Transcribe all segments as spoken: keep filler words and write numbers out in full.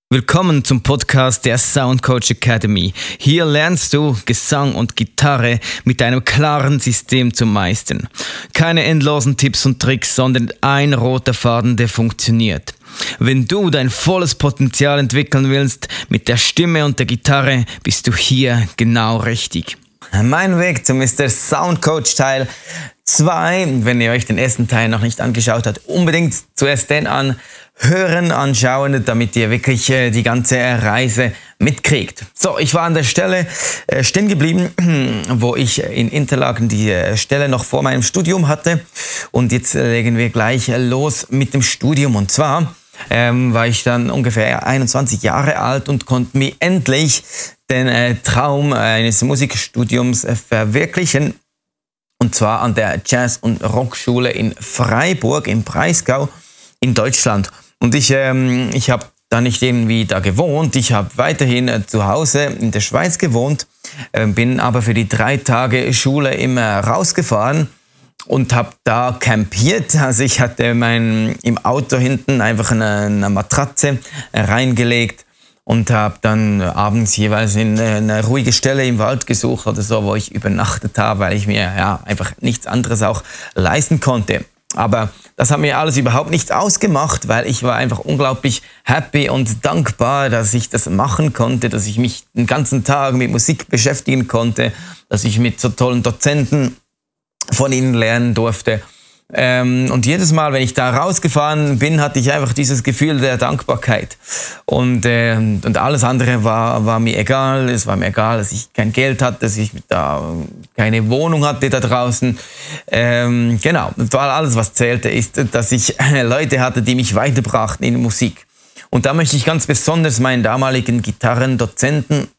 Willkommen zum Podcast der Sound Coach Academy. Hier lernst du Gesang und Gitarre mit einem klaren System zu meistern. Keine endlosen Tipps und Tricks, sondern ein roter Faden, der funktioniert. Wenn du dein volles Potenzial entwickeln willst mit der Stimme und der Gitarre, bist du hier genau richtig. Mein Weg zum Mister Sound Coach Teil zwei. Wenn ihr euch den ersten Teil noch nicht angeschaut habt, unbedingt zuerst den anhören, anschauen, damit ihr wirklich äh, die ganze Reise mitkriegt. So, ich war an der Stelle äh, stehen geblieben, wo ich in Interlaken die äh, Stelle noch vor meinem Studium hatte. Und jetzt äh, legen wir gleich äh, los mit dem Studium. Und zwar ähm, war ich dann ungefähr einundzwanzig Jahre alt und konnte mir endlich den äh, Traum eines Musikstudiums äh, verwirklichen. Und zwar an der Jazz- und Rockschule in Freiburg im Breisgau in Deutschland. Und ich, ähm, ich habe da nicht irgendwie da gewohnt, ich habe weiterhin äh, zu Hause in der Schweiz gewohnt, äh, bin aber für die drei Tage Schule immer rausgefahren und habe da campiert. Also ich hatte mein, im Auto hinten einfach eine, eine Matratze äh, reingelegt und habe dann abends jeweils in eine ruhige Stelle im Wald gesucht oder so, wo ich übernachtet habe, weil ich mir ja einfach nichts anderes auch leisten konnte. Aber das hat mir alles überhaupt nichts ausgemacht, weil ich war einfach unglaublich happy und dankbar, dass ich das machen konnte, dass ich mich den ganzen Tag mit Musik beschäftigen konnte, dass ich mit so tollen Dozenten von ihnen lernen durfte. Ähm, und jedes Mal, wenn ich da rausgefahren bin, hatte ich einfach dieses Gefühl der Dankbarkeit. Und, äh, und alles andere war, war mir egal. Es war mir egal, dass ich kein Geld hatte, dass ich da keine Wohnung hatte da draußen. Ähm, genau, das war alles, was zählte, ist, dass ich Leute hatte, die mich weiterbrachten in Musik. Und da möchte ich ganz besonders meinen damaligen Gitarrendozenten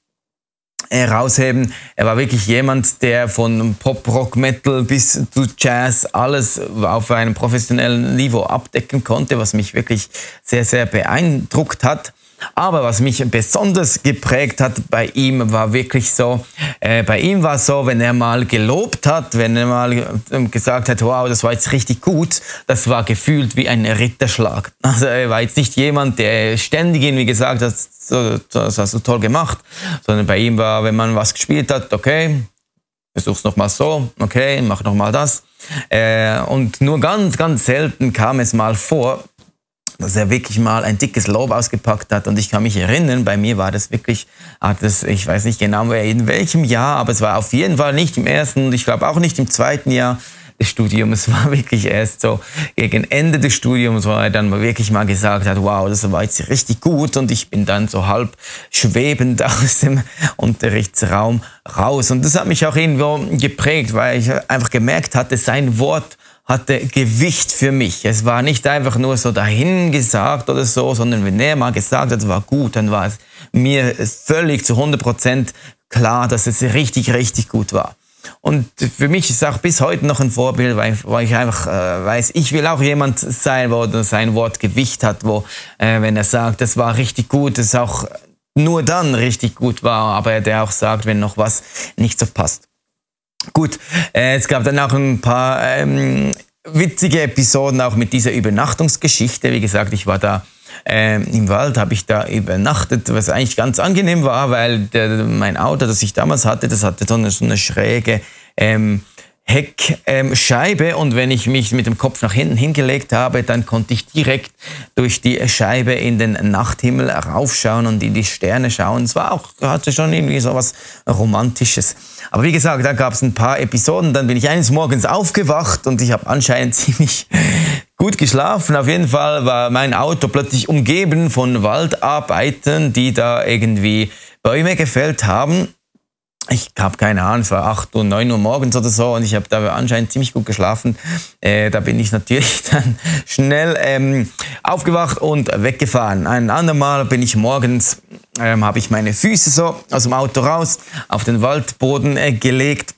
herausheben. Er war wirklich jemand, der von Pop, Rock, Metal bis zu Jazz alles auf einem professionellen Niveau abdecken konnte, was mich wirklich sehr, sehr beeindruckt hat. Aber was mich besonders geprägt hat bei ihm, war wirklich so, äh, bei ihm war es so, wenn er mal gelobt hat, wenn er mal äh, gesagt hat, wow, das war jetzt richtig gut, das war gefühlt wie ein Ritterschlag. Also er war jetzt nicht jemand, der ständig irgendwie gesagt hat, so, das hast du toll gemacht, sondern bei ihm war, wenn man was gespielt hat, okay, versuch's nochmal so, okay, mach nochmal das. Äh, und nur ganz, ganz selten kam es mal vor, dass er wirklich mal ein dickes Lob ausgepackt hat. Und ich kann mich erinnern, bei mir war das wirklich, hat das, ich weiß nicht genau in welchem Jahr, aber es war auf jeden Fall nicht im ersten und ich glaube auch nicht im zweiten Jahr des Studiums. Es war wirklich erst so gegen Ende des Studiums, wo er dann wirklich mal gesagt hat, wow, das war jetzt richtig gut. Und ich bin dann so halb schwebend aus dem Unterrichtsraum raus. Und das hat mich auch irgendwo geprägt, weil ich einfach gemerkt hatte, sein Wort hatte Gewicht für mich. Es war nicht einfach nur so dahin gesagt oder so, sondern wenn er mal gesagt hat, es war gut, dann war es mir völlig zu hundert Prozent klar, dass es richtig, richtig gut war. Und für mich ist es auch bis heute noch ein Vorbild, weil, weil ich einfach äh, weiß, ich will auch jemand sein, wo sein Wort Gewicht hat, wo, äh, wenn er sagt, das war richtig gut, es auch nur dann richtig gut war, aber der auch sagt, wenn noch was nicht so passt. Gut, äh, es gab dann auch ein paar ähm, witzige Episoden auch mit dieser Übernachtungsgeschichte. Wie gesagt, ich war da äh, im Wald, habe ich da übernachtet, was eigentlich ganz angenehm war, weil der, mein Auto, das ich damals hatte, das hatte so eine, so eine schräge ähm, Heckscheibe ähm, und wenn ich mich mit dem Kopf nach hinten hingelegt habe, dann konnte ich direkt durch die Scheibe in den Nachthimmel raufschauen und in die Sterne schauen. Es war auch, hatte schon irgendwie so was Romantisches. Aber wie gesagt, da gab es ein paar Episoden, dann bin ich eines Morgens aufgewacht und ich habe anscheinend ziemlich gut geschlafen. Auf jeden Fall war mein Auto plötzlich umgeben von Waldarbeitern, die da irgendwie Bäume gefällt haben. Ich habe keine Ahnung, es war acht Uhr, neun Uhr morgens oder so und ich habe da anscheinend ziemlich gut geschlafen. Äh, da bin ich natürlich dann schnell ähm, aufgewacht und weggefahren. Ein andermal bin ich morgens, ähm, habe ich meine Füße so aus dem Auto raus auf den Waldboden äh, gelegt.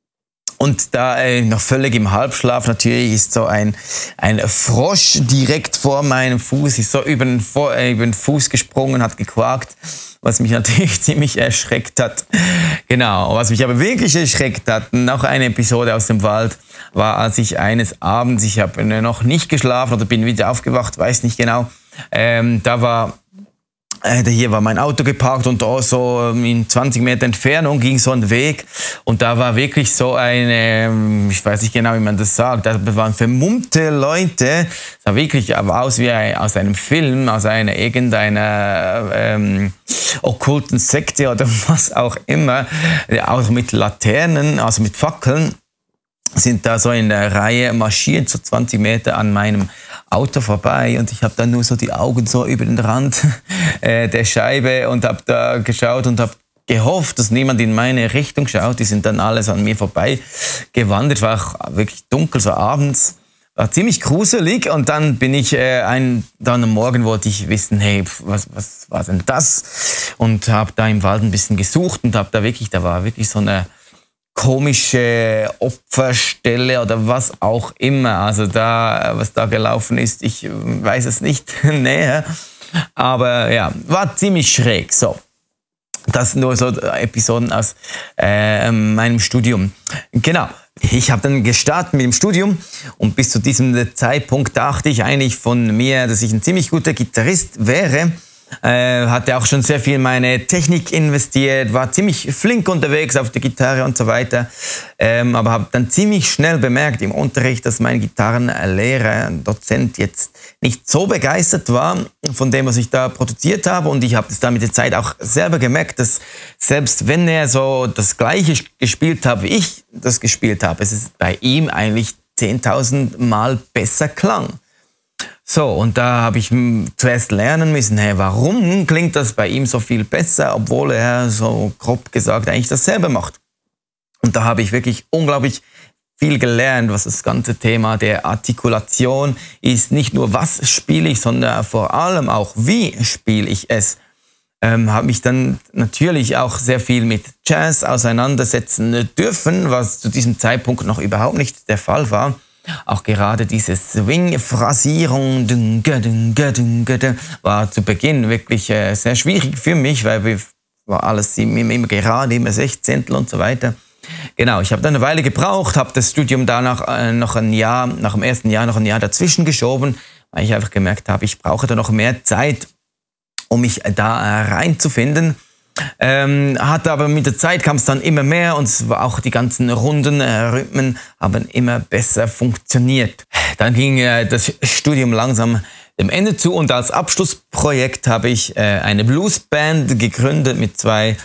Und da äh, noch völlig im Halbschlaf natürlich ist so ein, ein Frosch direkt vor meinem Fuß, ist so über den, vor, äh, über den Fuß gesprungen, hat gequakt, was mich natürlich ziemlich erschreckt hat. Genau, was mich aber wirklich erschreckt hat, noch eine Episode aus dem Wald, war, als ich eines Abends, ich habe noch nicht geschlafen oder bin wieder aufgewacht, weiß nicht genau, ähm, da war Äh, hier war mein Auto geparkt und da so in zwanzig Meter Entfernung ging so ein Weg und da war wirklich so eine, ich weiß nicht genau, wie man das sagt, da waren vermummte Leute, sah wirklich aus wie ein, aus einem Film, aus einer irgendeiner ähm, okkulten Sekte oder was auch immer, auch mit Laternen, also mit Fackeln, sind da so in der Reihe marschiert, so zwanzig Meter an meinem Auto vorbei und ich habe dann nur so die Augen so über den Rand äh, der Scheibe und habe da geschaut und habe gehofft, dass niemand in meine Richtung schaut. Die sind dann alles an mir vorbei gewandert, war auch wirklich dunkel, so abends, war ziemlich gruselig und dann bin ich, äh, ein, dann am Morgen wollte ich wissen, hey, was, was war denn das? Und habe da im Wald ein bisschen gesucht und habe da wirklich, da war wirklich so eine komische Opferstelle oder was auch immer. Also da, was da gelaufen ist, ich weiß es nicht näher. Aber ja, war ziemlich schräg. So, das nur so Episoden aus äh, meinem Studium. Genau. Ich habe dann gestartet mit dem Studium und bis zu diesem Zeitpunkt dachte ich eigentlich von mir, dass ich ein ziemlich guter Gitarrist wäre. Äh, hatte auch schon sehr viel in meine Technik investiert, war ziemlich flink unterwegs auf der Gitarre und so weiter, ähm, aber habe dann ziemlich schnell bemerkt im Unterricht, dass mein Gitarrenlehrer, ein Dozent, jetzt nicht so begeistert war von dem, was ich da produziert habe und ich habe es dann mit der Zeit auch selber gemerkt, dass selbst wenn er so das Gleiche gespielt hat, wie ich das gespielt habe, es ist bei ihm eigentlich zehntausend Mal besser klang. So, und da habe ich zuerst lernen müssen, hey, warum klingt das bei ihm so viel besser, obwohl er so grob gesagt eigentlich dasselbe macht. Und da habe ich wirklich unglaublich viel gelernt, was das ganze Thema der Artikulation ist. Nicht nur, was spiele ich, sondern vor allem auch, wie spiele ich es. Ähm, habe mich dann natürlich auch sehr viel mit Jazz auseinandersetzen dürfen, was zu diesem Zeitpunkt noch überhaupt nicht der Fall war. Auch gerade diese Swing-Phrasierung war zu Beginn wirklich äh, sehr schwierig für mich, weil wir war alles immer, immer gerade, immer Sechzehntel und so weiter. Genau, ich habe dann eine Weile gebraucht, habe das Studium danach äh, noch ein Jahr, nach dem ersten Jahr noch ein Jahr dazwischen geschoben, weil ich einfach gemerkt habe, ich brauche da noch mehr Zeit, um mich da äh, reinzufinden. Ähm, hatte aber mit der Zeit kam es dann immer mehr und es war auch die ganzen Runden, äh, Rhythmen haben immer besser funktioniert. Dann ging äh, das Studium langsam dem Ende zu und als Abschlussprojekt habe ich äh, eine Bluesband gegründet mit zwei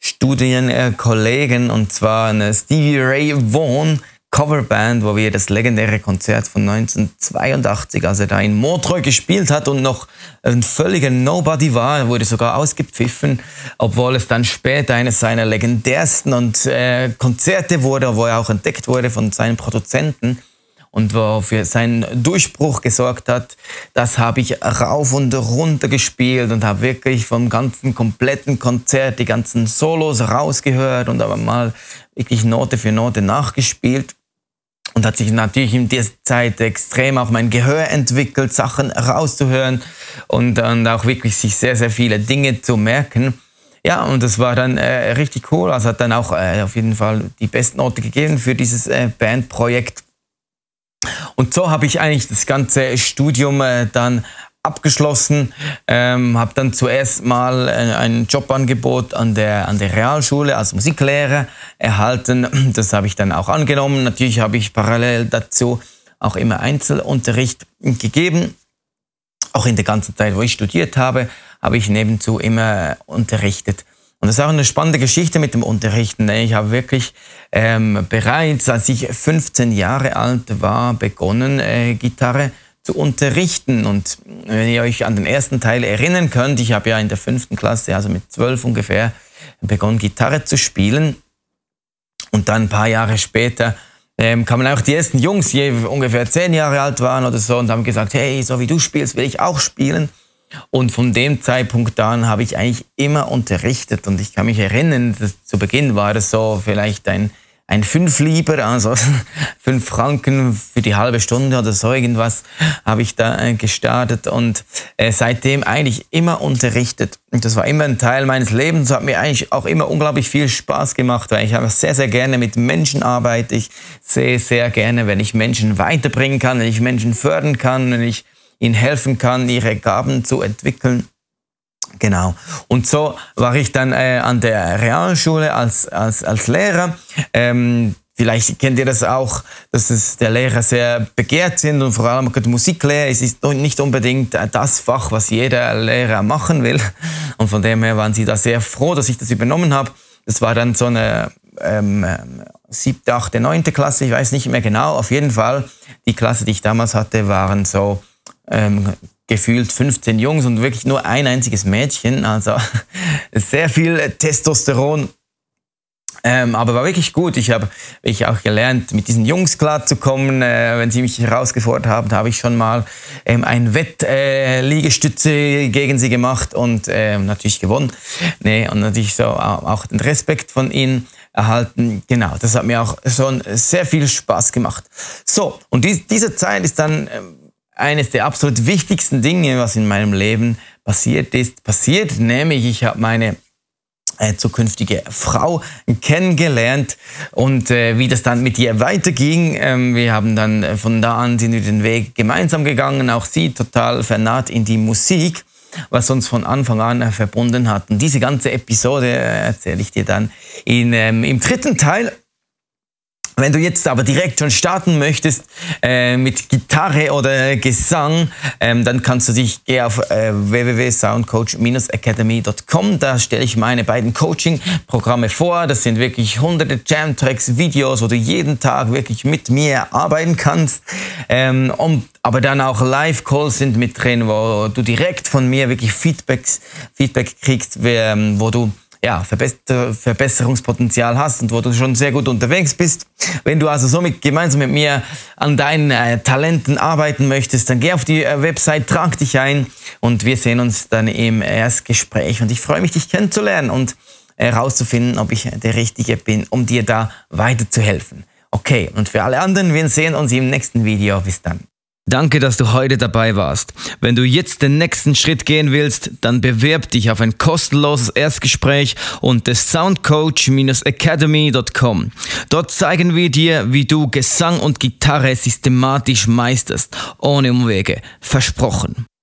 Studienkollegen und zwar eine Stevie Ray Vaughan Coverband, wo wir das legendäre Konzert von neunzehnhundertzweiundachtzig, als er da in Montreux gespielt hat und noch ein völliger Nobody war, er wurde sogar ausgepfiffen, obwohl es dann später eines seiner legendärsten und, äh, Konzerte wurde, wo er auch entdeckt wurde von seinen Produzenten und wo für seinen Durchbruch gesorgt hat. Das habe ich rauf und runter gespielt und habe wirklich vom ganzen kompletten Konzert die ganzen Solos rausgehört und aber mal wirklich Note für Note nachgespielt. Und hat sich natürlich in dieser Zeit extrem auch mein Gehör entwickelt, Sachen rauszuhören und dann auch wirklich sich sehr, sehr viele Dinge zu merken. Ja, und das war dann äh, richtig cool. Also hat dann auch äh, auf jeden Fall die Bestnote gegeben für dieses äh, Bandprojekt. Und so habe ich eigentlich das ganze Studium äh, dann abgeschlossen, ähm, habe dann zuerst mal ein Jobangebot an der, an der Realschule als Musiklehrer erhalten. Das habe ich dann auch angenommen. Natürlich habe ich parallel dazu auch immer Einzelunterricht gegeben. Auch in der ganzen Zeit, wo ich studiert habe, habe ich nebenzu immer unterrichtet. Und das ist auch eine spannende Geschichte mit dem Unterrichten. Ich habe wirklich ähm, bereits, als ich fünfzehn Jahre alt war, begonnen, äh, Gitarre zu unterrichten. Und wenn ihr euch an den ersten Teil erinnern könnt, ich habe ja in der fünften Klasse, also mit zwölf ungefähr, begonnen, Gitarre zu spielen. Und dann ein paar Jahre später ähm, kamen auch die ersten Jungs, die ungefähr zehn Jahre alt waren oder so, und haben gesagt, hey, so wie du spielst, will ich auch spielen. Und von dem Zeitpunkt an habe ich eigentlich immer unterrichtet. Und ich kann mich erinnern, dass zu Beginn war das so vielleicht ein Ein Fünflieber, also fünf Franken für die halbe Stunde oder so irgendwas, habe ich da äh, gestartet und äh, seitdem eigentlich immer unterrichtet. Und das war immer ein Teil meines Lebens, hat mir eigentlich auch immer unglaublich viel Spaß gemacht, weil ich habe sehr, sehr gerne mit Menschen arbeite. Ich sehe sehr gerne, wenn ich Menschen weiterbringen kann, wenn ich Menschen fördern kann, wenn ich ihnen helfen kann, ihre Gaben zu entwickeln. Genau. Und so war ich dann äh, an der Realschule als, als, als Lehrer. Ähm, vielleicht kennt ihr das auch, dass es der Lehrer sehr begehrt sind und vor allem die Musiklehre. Es ist nicht unbedingt das Fach, was jeder Lehrer machen will. Und von dem her waren sie da sehr froh, dass ich das übernommen habe. Das war dann so eine ähm, siebte, achte, neunte Klasse, ich weiß nicht mehr genau. Auf jeden Fall, die Klasse, die ich damals hatte, waren so ähm, gefühlt fünfzehn Jungs und wirklich nur ein einziges Mädchen. Also sehr viel Testosteron. Ähm, aber war wirklich gut. Ich habe ich auch gelernt, mit diesen Jungs klarzukommen. Äh, wenn sie mich herausgefordert haben, habe ich schon mal ähm, ein Wettliegestütze äh, gegen sie gemacht und äh, natürlich gewonnen. Nee, und natürlich so auch den Respekt von ihnen erhalten. Genau, das hat mir auch schon sehr viel Spaß gemacht. So, und dies, diese Zeit ist dann ähm, eines der absolut wichtigsten Dinge, was in meinem Leben passiert ist, passiert. Nämlich, ich habe meine Äh, zukünftige Frau kennengelernt und äh, wie das dann mit ihr weiterging. Ähm, wir haben dann äh, von da an sind wir den Weg gemeinsam gegangen, auch sie total vernarrt in die Musik, was uns von Anfang an äh, verbunden hat. Und diese ganze Episode äh, erzähle ich dir dann in, ähm, im dritten Teil. Wenn du jetzt aber direkt schon starten möchtest äh, mit Gitarre oder Gesang, ähm, dann kannst du dich, geh auf äh, w w w punkt soundcoach academy punkt com. Da stelle ich meine beiden Coaching-Programme vor. Das sind wirklich hunderte Jam-Tracks, Videos, wo du jeden Tag wirklich mit mir arbeiten kannst. Ähm, und, aber dann auch Live-Calls sind mit drin, wo du direkt von mir wirklich Feedbacks, Feedback kriegst, wo du ja, Verbesserungspotenzial hast und wo du schon sehr gut unterwegs bist. Wenn du also somit gemeinsam mit mir an deinen äh, Talenten arbeiten möchtest, dann geh auf die äh, Website, trag dich ein und wir sehen uns dann im Erstgespräch. Und ich freue mich, dich kennenzulernen und herauszufinden, ob ich der Richtige bin, um dir da weiterzuhelfen. Okay, und für alle anderen, wir sehen uns im nächsten Video. Bis dann. Danke, dass du heute dabei warst. Wenn du jetzt den nächsten Schritt gehen willst, dann bewerb dich auf ein kostenloses Erstgespräch unter soundcoach academy punkt com. Dort zeigen wir dir, wie du Gesang und Gitarre systematisch meisterst, ohne Umwege. Versprochen.